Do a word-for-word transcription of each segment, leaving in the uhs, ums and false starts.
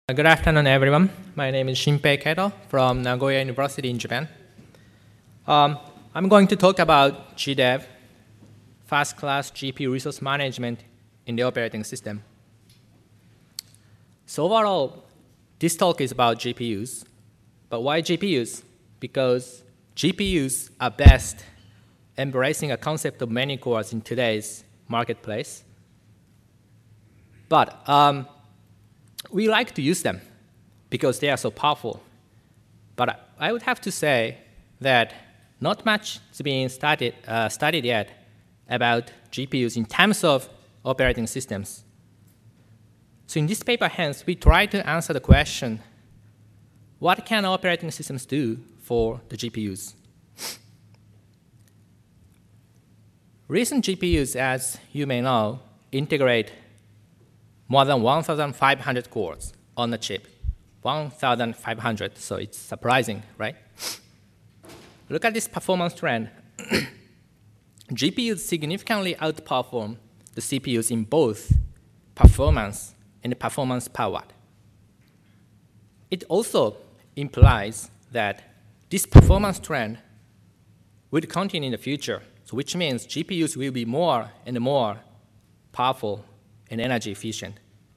Good afternoon, everyone. My name is Shinpei Kato from Nagoya University in Japan. Um, I'm going to talk about G DEV, fast-class G P U resource management in the operating system. So overall, this talk is about G P Us. But why G P Us? Because G P Us are best embracing a concept of many cores in today's marketplace. But um, we like to use them because they are so powerful. But I would have to say that not much is being studied, uh, studied yet about G P Us in terms of operating systems. So in this paper, hence, we try to answer the question, what can operating systems do for the G P Us? Recent G P Us, as you may know, integrate more than one thousand five hundred cores on the chip. one thousand five hundred, so it's surprising, right? Look at this performance trend. G P Us significantly outperform the C P Us in both performance and performance per watt. It also implies that this performance trend will continue in the future, so which means G P Us will be more and more powerful and energy efficient.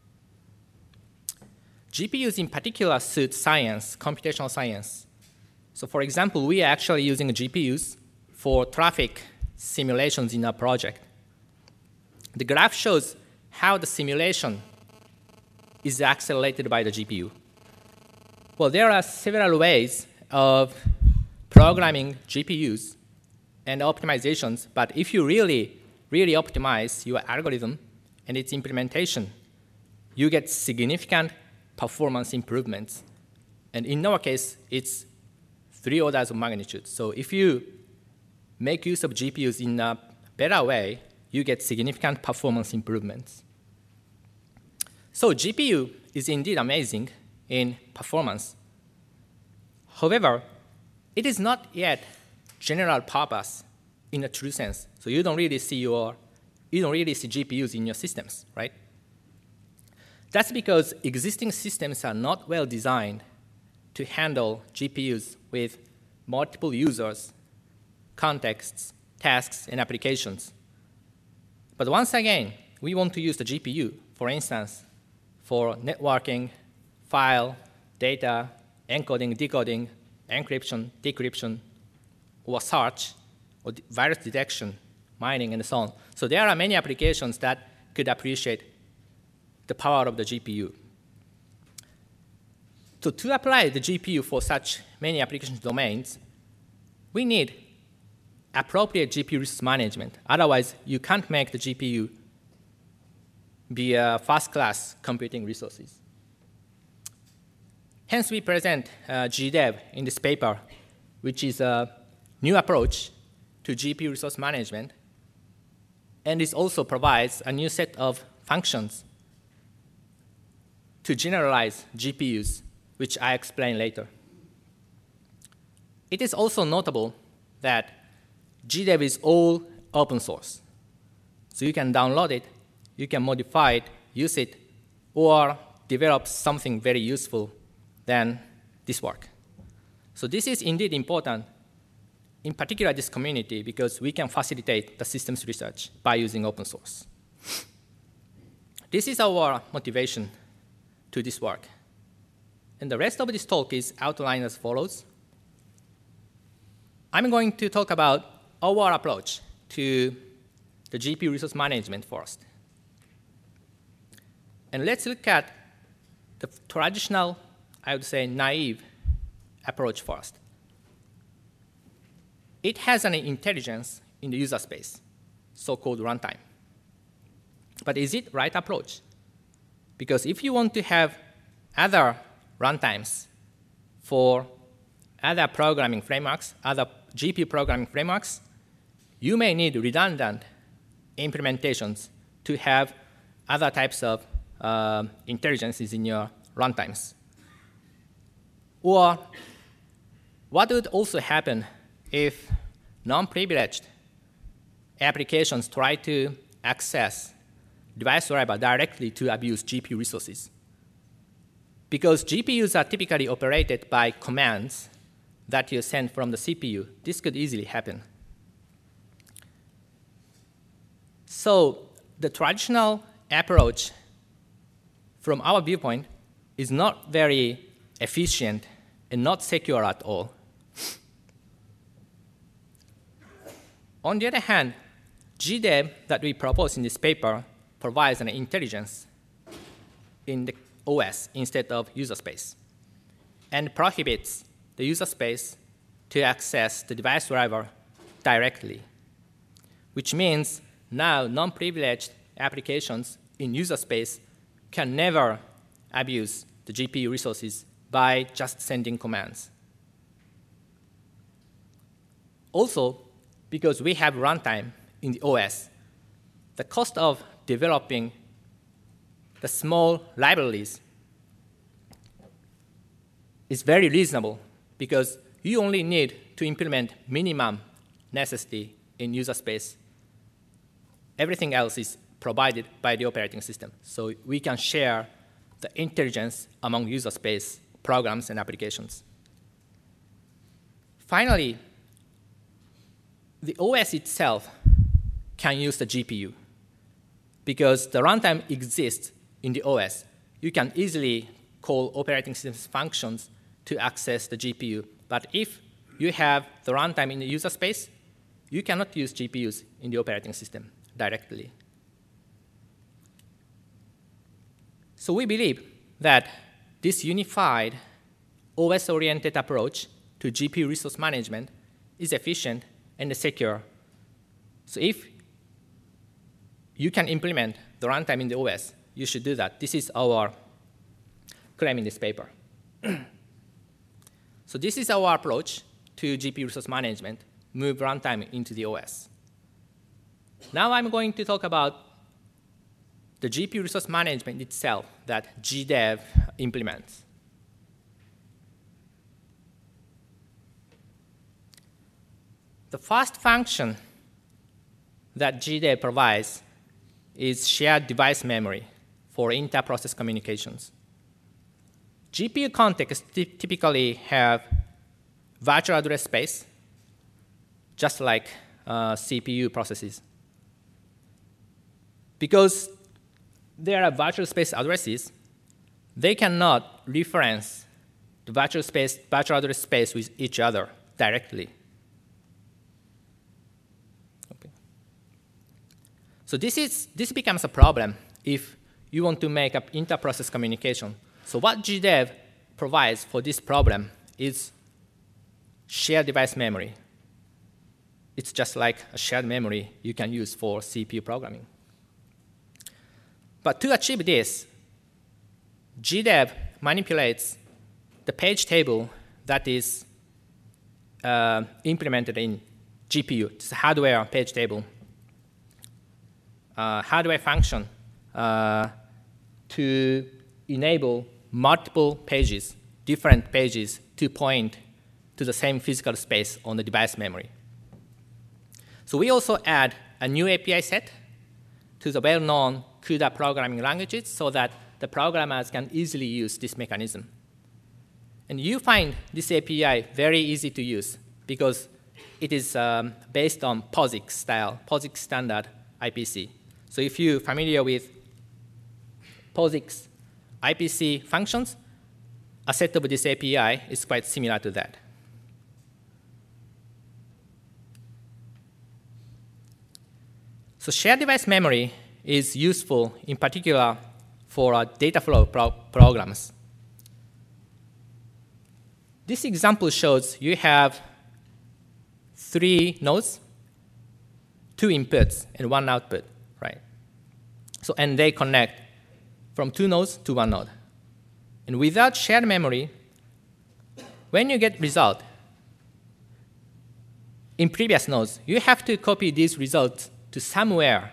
G P Us in particular suit science, computational science. So for example, we are actually using G P Us for traffic simulations in our project. The graph shows how the simulation is accelerated by the G P U. Well, there are several ways of programming G P Us and optimizations, but if you really, really optimize your algorithm and its implementation, you get significant performance improvements. And in our case, it's three orders of magnitude. So if you make use of G P Us in a better way, you get significant performance improvements. So G P U is indeed amazing in performance. However, it is not yet general purpose in a true sense. So you don't really see your You don't really see G P Us in your systems, right? That's because existing systems are not well designed to handle G P Us with multiple users, contexts, tasks, and applications. But once again, we want to use the G P U, for instance, for networking, file, data, encoding, decoding, encryption, decryption, or search, or virus detection, mining, and so on. So there are many applications that could appreciate the power of the G P U. So to apply the G P U for such many application domains, we need appropriate G P U resource management. Otherwise, you can't make the G P U be a first-class computing resources. Hence, we present uh, G DEV in this paper, which is a new approach to G P U resource management. And this also provides a new set of functions to generalize G P Us, which I explain later. It is also notable that G DEV is all open source. So you can download it, you can modify it, use it, or develop something very useful than this work. So this is indeed important, in particular this community, because we can facilitate the systems research by using open source. This is our motivation to this work. And the rest of this talk is outlined as follows. I'm going to talk about our approach to the G P U resource management first. And let's look at the traditional, I would say, naive approach first. It has an intelligence in the user space, so-called runtime. But is it the right approach? Because if you want to have other runtimes for other programming frameworks, other G P U programming frameworks, you may need redundant implementations to have other types of uh, intelligences in your runtimes. Or what would also happen if non-privileged applications try to access device driver directly to abuse G P U resources? because G P Us are typically operated by commands that you send from the C P U, this could easily happen. So the traditional approach, from our viewpoint, is not very efficient and not secure at all. On the other hand, G dev that we propose in this paper provides an intelligence in the O S instead of user space, and prohibits the user space to access the device driver directly, which means now non-privileged applications in user space can never abuse the G P U resources by just sending commands. Also, because we have runtime in the O S, the cost of developing the small libraries is very reasonable because you only need to implement minimum necessity in user space. Everything else is provided by the operating system. So we can share the intelligence among user space programs and applications. Finally, the O S itself can use the G P U. Because the runtime exists in the O S, you can easily call operating system functions to access the G P U. But if you have the runtime in the user space, you cannot use G P Us in the operating system directly. So we believe that this unified O S-oriented approach to G P U resource management is efficient and secure. So if you can implement the runtime in the O S, you should do that. This is our claim in this paper. So this is our approach to G P U resource management, move runtime into the O S. Now I'm going to talk about the G P U resource management itself that G dev implements. The first function that G dev provides is shared device memory for inter-process communications. G P U contexts typically have virtual address space, just like uh, C P U processes. Because there are virtual space addresses, they cannot reference the virtual space, virtual address space with each other directly. Okay. So this is this becomes a problem if you want to make up inter-process communication. So what G dev provides for this problem is shared device memory. It's just like a shared memory you can use for C P U programming. But to achieve this, G dev manipulates the page table that is uh, implemented in G P U. It's a hardware page table, uh, hardware function uh, to enable multiple pages, different pages, to point to the same physical space on the device memory. So we also add a new A P I set to the well-known CUDA programming languages so that the programmers can easily use this mechanism. And you find this A P I very easy to use because it is um, based on POSIX style, POSIX standard I P C. So if you're familiar with POSIX I P C functions, a set of this A P I is quite similar to that. So shared device memory is useful in particular for uh, data flow pro programs. This example shows you have three nodes, two inputs, and one output, right? So, and they connect from two nodes to one node. And without shared memory, when you get result, in previous nodes, you have to copy these results to somewhere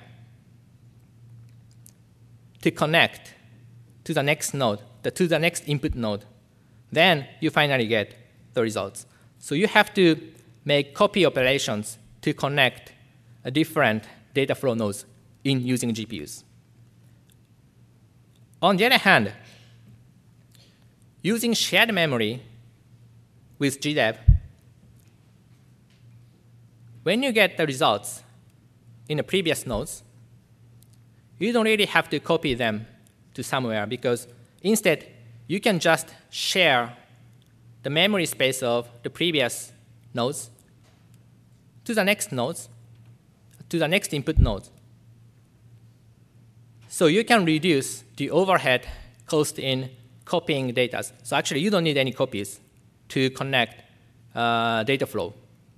to connect to the next node, the, to the next input node. Then you finally get the results. So you have to make copy operations to connect a different data flow nodes in using G P Us. On the other hand, using shared memory with G D E V, when you get the results in the previous nodes, you don't really have to copy them to somewhere, because instead, you can just share the memory space of the previous nodes to the next nodes, to the next input node. So you can reduce the overhead cost in copying data. So actually, you don't need any copies to connect uh, data flow.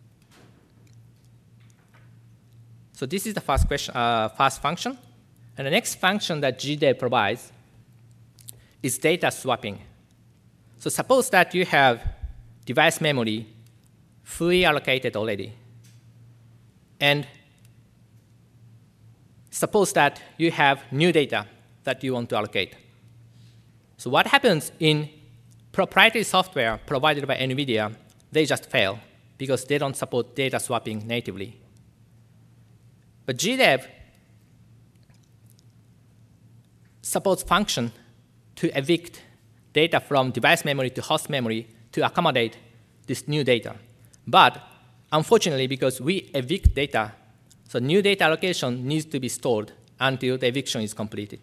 So this is the first, question, uh, first function. And the next function that G D E V provides is data swapping. So suppose that you have device memory fully allocated already. And suppose that you have new data that you want to allocate. So what happens in proprietary software provided by NVIDIA, they just fail because they don't support data swapping natively. But G D E V supports function to evict data from device memory to host memory to accommodate this new data. But unfortunately, because we evict data, so new data allocation needs to be stored until the eviction is completed.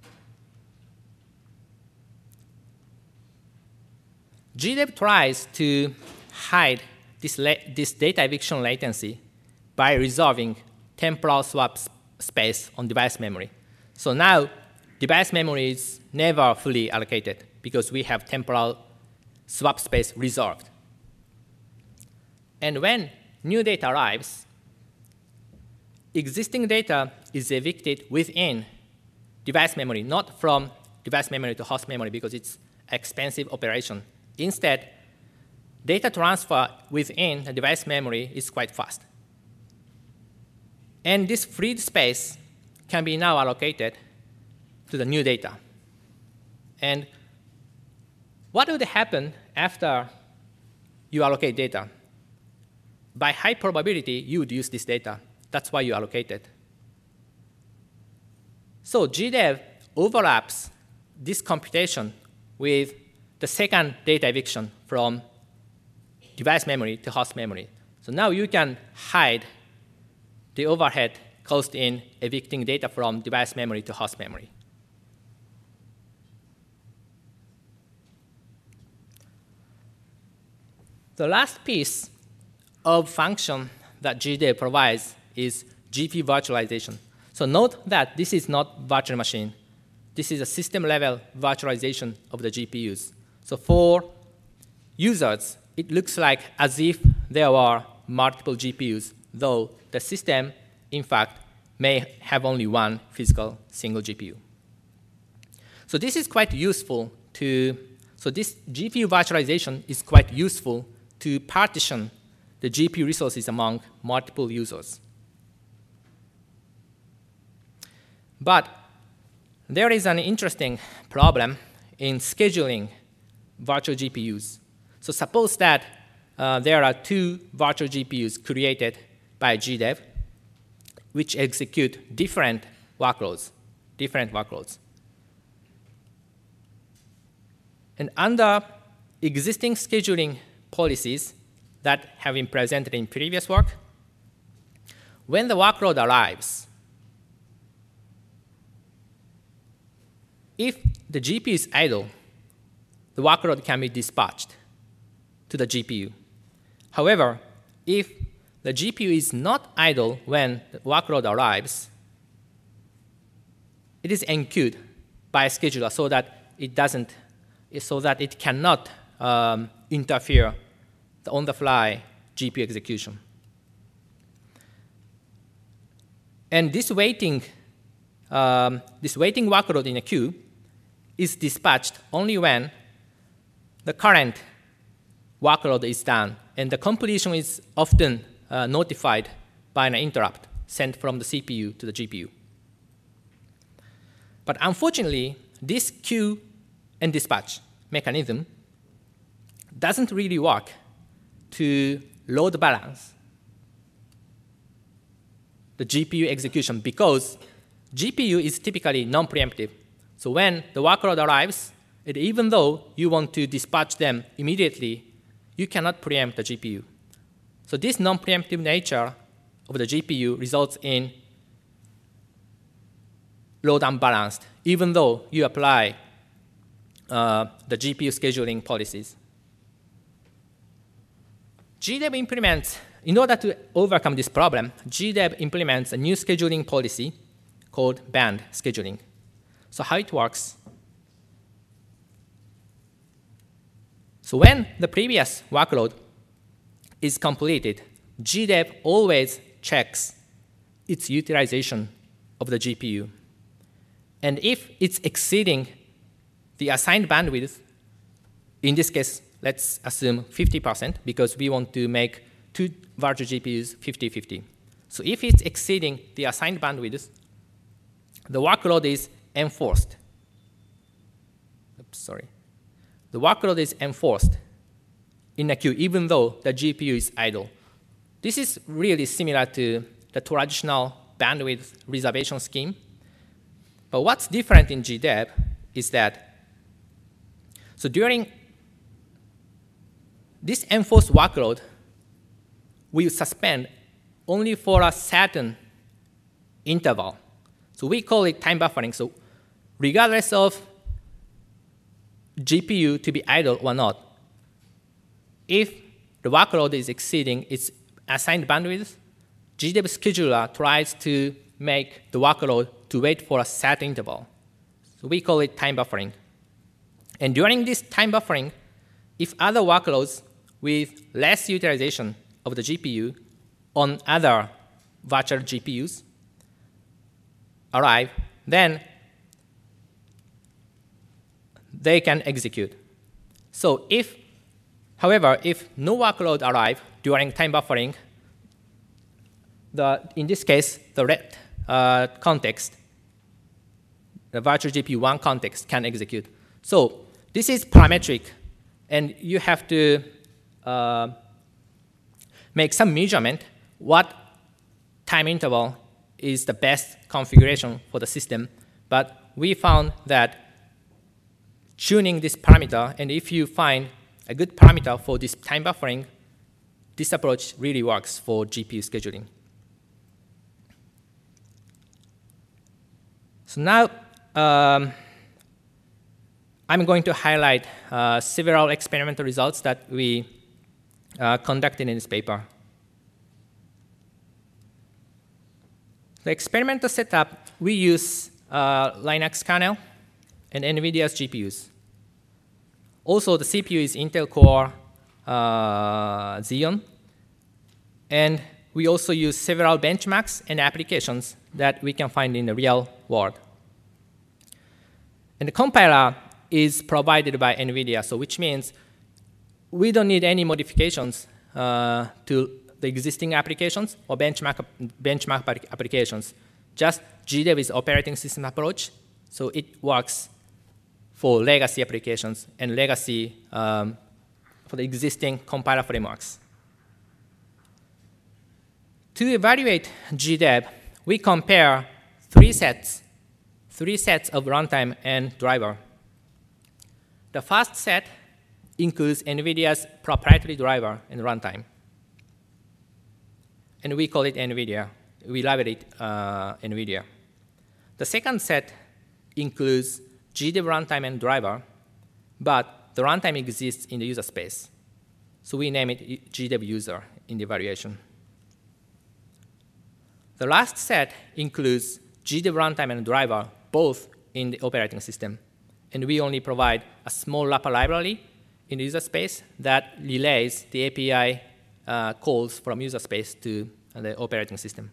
G D E V tries to hide this, this data eviction latency by reserving temporal swap space on device memory. So now, device memory is never fully allocated because we have temporal swap space reserved. And when new data arrives, existing data is evicted within device memory, not from device memory to host memory because it's an expensive operation. Instead, data transfer within the device memory is quite fast. And this freed space can be now allocated to the new data. And what would happen after you allocate data? By high probability, you would use this data. That's why you allocate it. So G D E V overlaps this computation with the second data eviction from device memory to host memory. So now you can hide the overhead caused in evicting data from device memory to host memory. The last piece of function that G D E V provides is G P U virtualization. So note that this is not virtual machine. This is a system-level virtualization of the G P Us. So for users, it looks like as if there were multiple G P Us, though the system, in fact, may have only one physical single G P U. So this is quite useful to, so this G P U virtualization is quite useful to partition the G P U resources among multiple users. But there is an interesting problem in scheduling virtual G P Us. So suppose that uh, there are two virtual G P Us created by G D E V, which execute different workloads, different workloads. And under existing scheduling policies that have been presented in previous work, when the workload arrives, if the G P U is idle, the workload can be dispatched to the G P U. However, if the G P U is not idle when the workload arrives, it is enqueued by a scheduler so that it doesn't, so that it cannot um, interfere the on-the-fly G P U execution. And this waiting, um, this waiting workload in a queue is dispatched only when the current workload is done, and the completion is often uh, notified by an interrupt sent from the C P U to the G P U. But unfortunately, this queue and dispatch mechanism doesn't really work to load balance the G P U execution because G P U is typically non-preemptive. So when the workload arrives, And even though you want to dispatch them immediately, you cannot preempt the G P U. So this non-preemptive nature of the G P U results in load unbalanced, even though you apply uh, the G P U scheduling policies. G D E V implements, in order to overcome this problem, G D E V implements a new scheduling policy called band scheduling. So how it works? So when the previous workload is completed, G D E V always checks its utilization of the G P U. And if it's exceeding the assigned bandwidth, in this case, let's assume fifty percent, because we want to make two virtual G P Us fifty fifty. So if it's exceeding the assigned bandwidth, the workload is enforced. Oops, sorry. The workload is enforced in a queue, even though the G P U is idle. This is really similar to the traditional bandwidth reservation scheme. But what's different in G D E V is that, so during this enforced workload, we suspend only for a certain interval. So we call it time buffering. So regardless of G P U to be idle or not, if the workload is exceeding its assigned bandwidth, G D E V scheduler tries to make the workload to wait for a certain interval. So we call it time buffering. And during this time buffering, if other workloads with less utilization of the G P U on other virtual G P Us arrive, then they can execute. So if, however, if no workload arrive during time buffering, the, in this case, the red uh, context, the virtual G P U one context can execute. So this is parametric, and you have to uh, make some measurement what time interval is the best configuration for the system. But we found that tuning this parameter, and if you find a good parameter for this time buffering, this approach really works for G P U scheduling. So now um, I'm going to highlight uh, several experimental results that we uh, conducted in this paper. The experimental setup, we use uh, Linux kernel and NVIDIA's G P Us. Also, the C P U is Intel Core uh, Xeon. And we also use several benchmarks and applications that we can find in the real world. And the compiler is provided by NVIDIA, so which means we don't need any modifications uh, to the existing applications or benchmark, benchmark applications. Just G D E V is operating system approach, so it works for legacy applications and legacy um, for the existing compiler frameworks. To evaluate G D E V, we compare three sets, three sets of runtime and driver. The first set includes NVIDIA's proprietary driver and runtime. And we call it NVIDIA. We label it uh, NVIDIA. The second set includes G D E V runtime and driver, but the runtime exists in the user space. So we name it G D E V user in the evaluation. The last set includes G D E V runtime and driver, both in the operating system. And we only provide a small wrapper library in the user space that relays the A P I uh, calls from user space to uh, the operating system.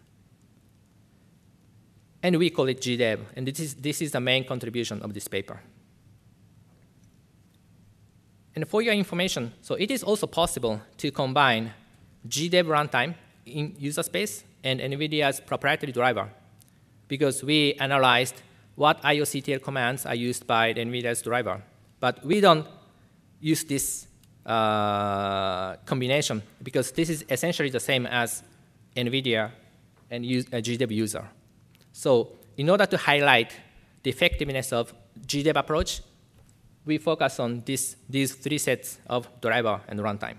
And we call it G D E V. And this is, this is the main contribution of this paper. And for your information, so it is also possible to combine G D E V runtime in user space and NVIDIA's proprietary driver, because we analyzed what I O C T L commands are used by the NVIDIA's driver. But we don't use this uh, combination, because this is essentially the same as NVIDIA and use, a G D E V user. So in order to highlight the effectiveness of G D E V approach, we focus on this, these three sets of driver and runtime.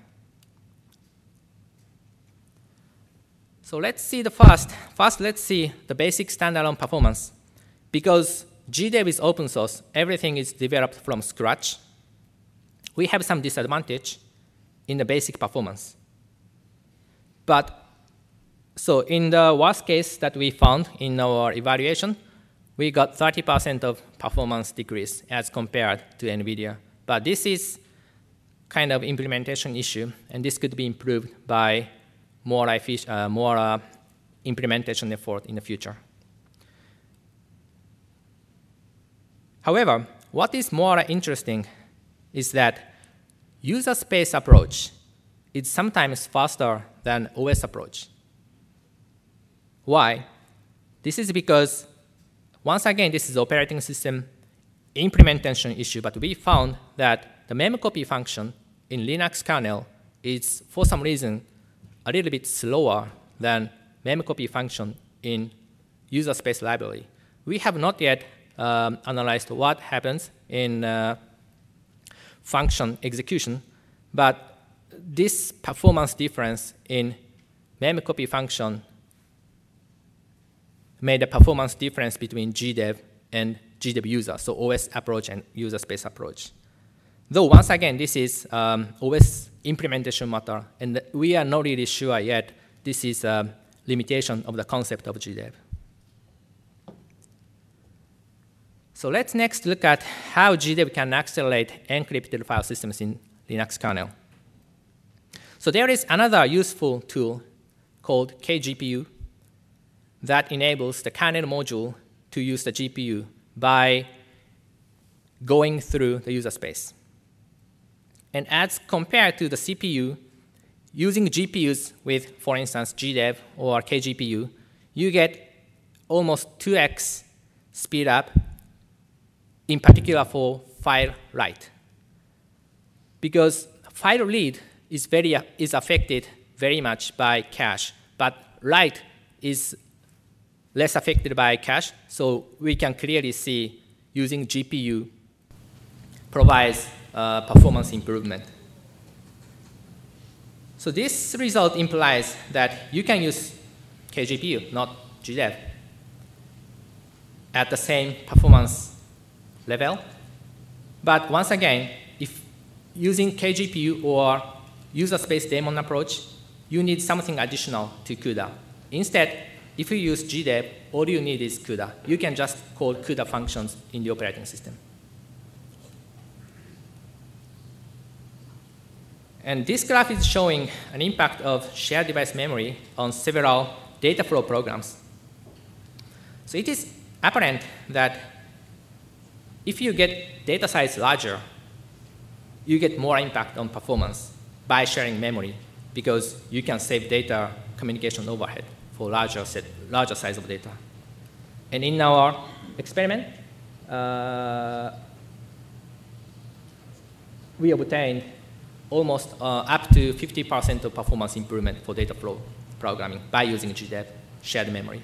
So let's see the first. First, let's see the basic standalone performance. Because G D E V is open source, everything is developed from scratch. We have some disadvantage in the basic performance. But so in the worst case that we found in our evaluation, we got thirty percent of performance decrease as compared to NVIDIA. But this is kind of implementation issue, and this could be improved by more, uh, more uh, implementation effort in the future. However, what is more interesting is that user space approach is sometimes faster than O S approach. Why? This is because, once again, this is operating system implementation issue, but we found that the memcopy function in Linux kernel is, for some reason, a little bit slower than memcopy function in user space library. We have not yet um, analyzed what happens in uh, function execution, but this performance difference in memcopy function made a performance difference between G D E V and G D E V user, so O S approach and user space approach. Though, once again, this is um, O S implementation matter, and we are not really sure yet this is a limitation of the concept of G D E V. So let's next look at how G D E V can accelerate encrypted file systems in Linux kernel. So there is another useful tool called K G P U that enables the kernel module to use the G P U by going through the user space. And as compared to the C P U, using G P Us with, for instance, G D E V or K G P U, you get almost two X speed up, in particular for file write. Because file read is, very, is affected very much by cache, but write is less affected by cache, so we can clearly see using G P U provides uh, performance improvement. So this result implies that you can use K G P U, not G D E V, at the same performance level. But once again, if using K G P U or user space daemon approach, you need something additional to CUDA. Instead, if you use G D E V, all you need is CUDA. You can just call CUDA functions in the operating system. And this graph is showing an impact of shared device memory on several data flow programs. So it is apparent that if you get data size larger, you get more impact on performance by sharing memory, because you can save data communication overhead for larger, set, larger size of data. And in our experiment, uh, we obtained almost uh, up to fifty percent of performance improvement for data flow programming by using G D E V shared memory.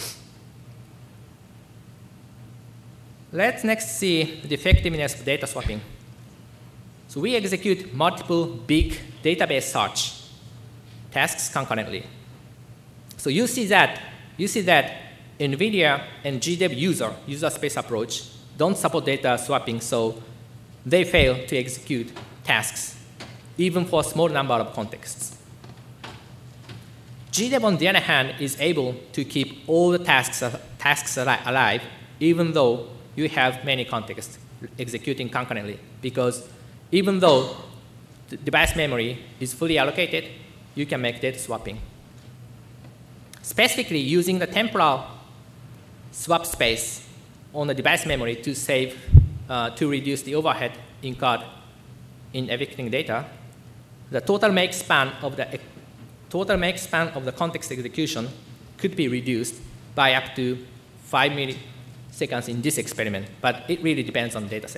Let's next see the effectiveness of data swapping. So we execute multiple big database search tasks concurrently. So you see that, you see that NVIDIA and G D E V user, user space approach, don't support data swapping, so they fail to execute tasks, even for a small number of contexts. G D E V, on the other hand, is able to keep all the tasks, tasks alive, even though you have many contexts executing concurrently, because even though the device memory is fully allocated, you can make data swapping. Specifically, using the temporal swap space on the device memory to save, uh, to reduce the overhead incurred in evicting data, the total make span of the total make span of the context execution could be reduced by up to five milliseconds in this experiment, but it really depends on the data set.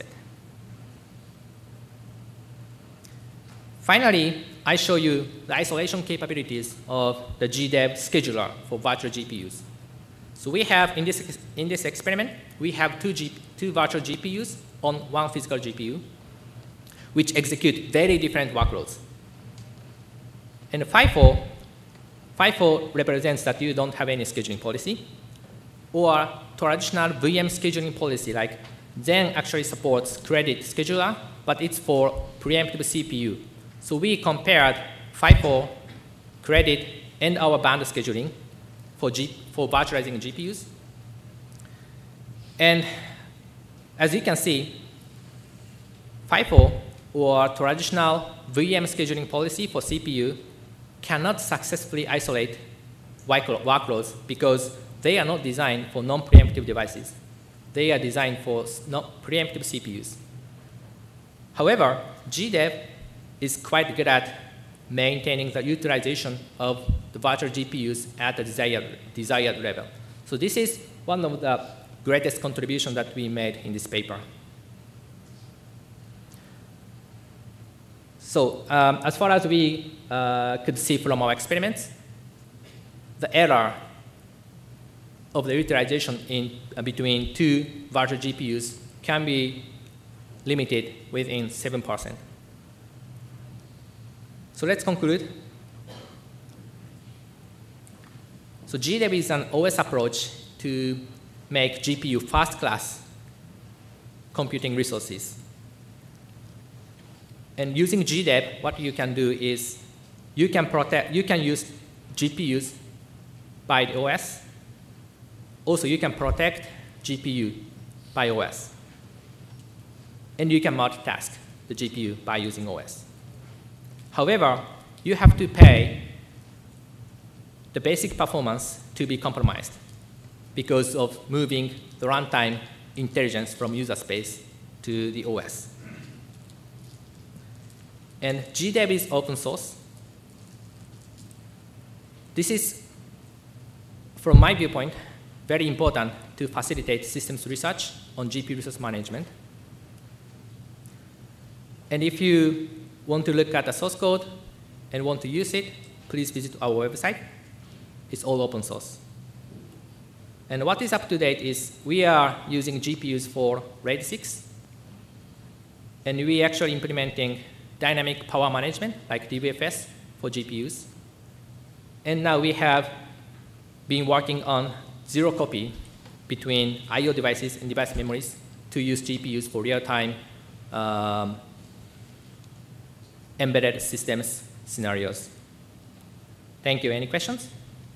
Finally, I show you the isolation capabilities of the G D E V scheduler for virtual G P Us. So we have, in this, in this experiment, we have two, G, two virtual G P Us on one physical G P U. which execute very different workloads. And FIFO, FIFO represents that you don't have any scheduling policy, or traditional V M scheduling policy like Zen actually supports credit scheduler, but it's for preemptive C P U. So we compared FIFO, credit, and our band scheduling for, G for virtualizing G P Us. And as you can see, FIFO, or traditional V M scheduling policy for C P U, cannot successfully isolate workloads because they are not designed for non-preemptive devices. They are designed for preemptive C P Us. However, G D E V is quite good at maintaining the utilization of the virtual G P Us at the desired, desired level. So this is one of the greatest contributions that we made in this paper. So um, as far as we uh, could see from our experiments, the error of the utilization in uh, between two virtual G P Us can be limited within seven percent. So let's conclude. So G D E V is an O S approach to make G P U first-class computing resources. And using G D E V, what you can do is you can protect, you can use G P Us by the O S. Also, you can protect G P U by O S. And you can multitask the G P U by using O S. However, you have to pay the basic performance to be compromised because of moving the runtime intelligence from user space to the O S. And G D E V is open source. This is, from my viewpoint, very important to facilitate systems research on G P U resource management. And if you want to look at the source code and want to use it, please visit our website. It's all open source. And what is up to date is we are using G P Us for RAID six. And we are actually implementing dynamic power management, like D B F S, for G P Us. And now we have been working on zero copy between I O devices and device memories to use G P Us for real-time um, embedded systems scenarios. Thank you. Any questions?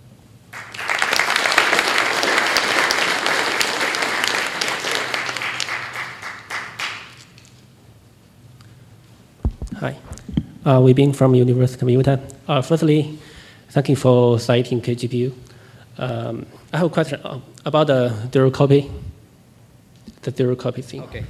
Hi, uh, Wei Bing from University of Utah. Uh, firstly, thank you for citing K G P U. Um, I have a question about the zero copy, the zero copy thing. Okay.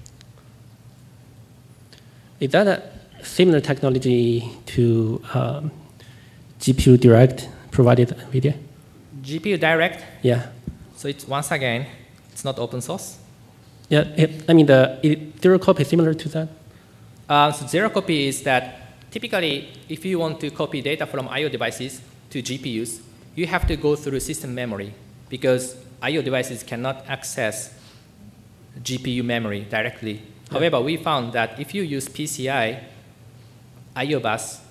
Is that a similar technology to um, G P U Direct provided NVIDIA? G P U Direct? Yeah. So it's, once again, it's not open source. Yeah, it, I mean, the it, zero copy similar to that? Uh, so zero copy is that typically, if you want to copy data from I O devices to G P Us, you have to go through system memory because I O devices cannot access G P U memory directly. Yeah. However, we found that if you use P C I I O bus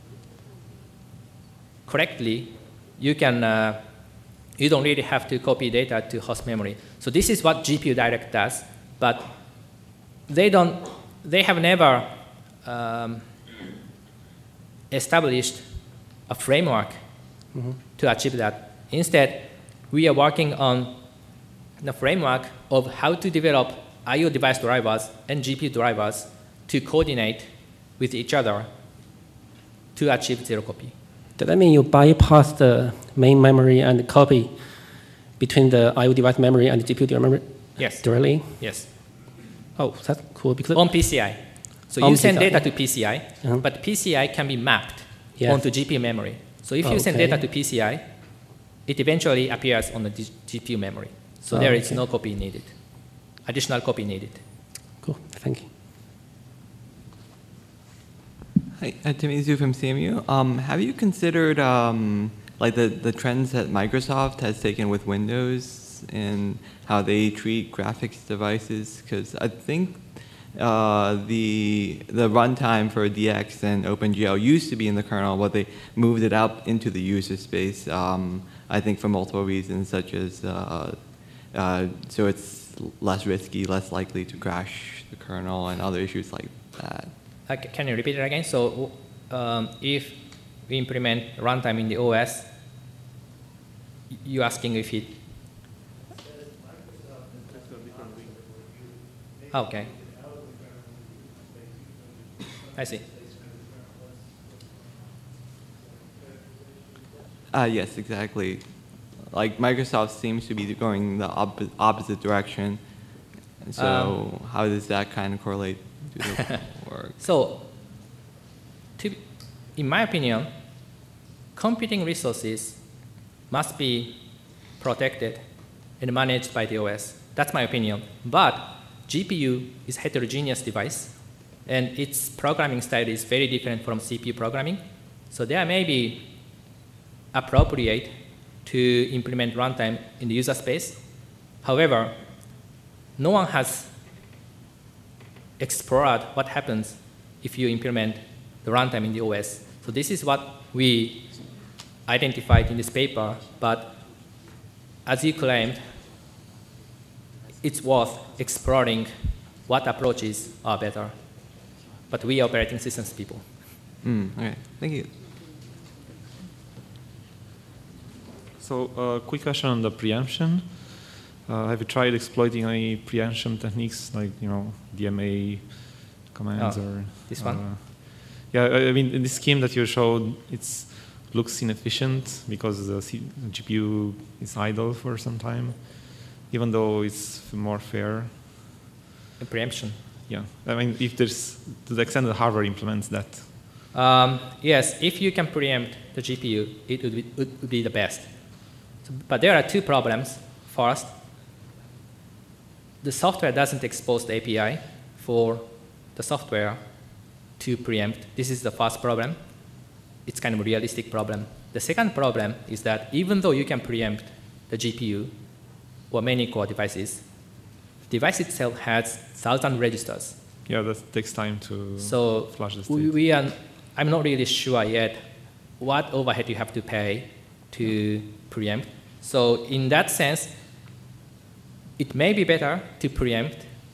correctly, you can uh, you don't really have to copy data to host memory. So this is what G P U Direct does, but they don't. They have never um, established a framework mm-hmm. to achieve that. Instead, we are working on the framework of how to develop I O device drivers and G P U drivers to coordinate with each other to achieve zero copy. Does that mean you bypass the main memory and the copy between the I O device memory and the G P U memory? Yes. Directly? Yes. Oh, that's cool. Because on P C I. So you send data to P C I, uh-huh. but P C I can be mapped yes. onto G P U memory. So if oh, you send okay. data to P C I, it eventually appears on the G P U memory. So oh, there is okay. no copy needed, additional copy needed. Cool, thank you. Hi, uh, Timmy Zhu from C M U. Um, have you considered um, like the, the trends that Microsoft has taken with Windows and how they treat graphics devices? Because I think uh, the the runtime for D X and OpenGL used to be in the kernel, but they moved it out into the user space. Um, I think for multiple reasons, such as uh, uh, so it's less risky, less likely to crash the kernel, and other issues like that. Uh, can you repeat it again? So um, if we implement runtime in the O S, you're asking if it. Okay. I see. Uh, yes, exactly. Like Microsoft seems to be going the op opposite direction. So um, how does that kind of correlate to the work? So, to, in my opinion, computing resources must be protected and managed by the O S. That's my opinion. But G P U is a heterogeneous device, and its programming style is very different from C P U programming. So there may be appropriate to implement runtime in the user space. However, no one has explored what happens if you implement the runtime in the O S. So this is what we identified in this paper, but as you claimed, it's worth exploring what approaches are better. But we are operating systems people. Mm, okay, thank you. So, uh, quick question on the preemption. Uh, have you tried exploiting any preemption techniques like, you know, D M A commands oh, or this one? Uh, yeah, I mean, in this scheme that you showed, it looks inefficient because the C G P U is idle for some time, even though it's more fair. A preemption. Yeah, I mean, if there's to the extent that hardware implements that. Um, yes, if you can preempt the G P U, it would be, would be the best. So, but there are two problems. First, the software doesn't expose the A P I for the software to preempt. This is the first problem. It's kind of a realistic problem. The second problem is that even though you can preempt the G P U or many core devices, the device itself has thousand registers. Yeah, that takes time to so flush the state. We, we are, I'm not really sure yet what overhead you have to pay to preempt. So in that sense, it may be better to preempt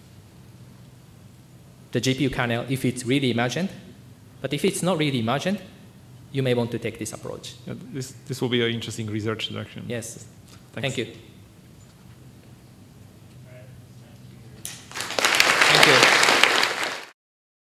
the G P U kernel if it's really emergent. But if it's not really emergent, you may want to take this approach. Yeah, this, this will be an interesting research direction. Yes. Thanks. Thank you.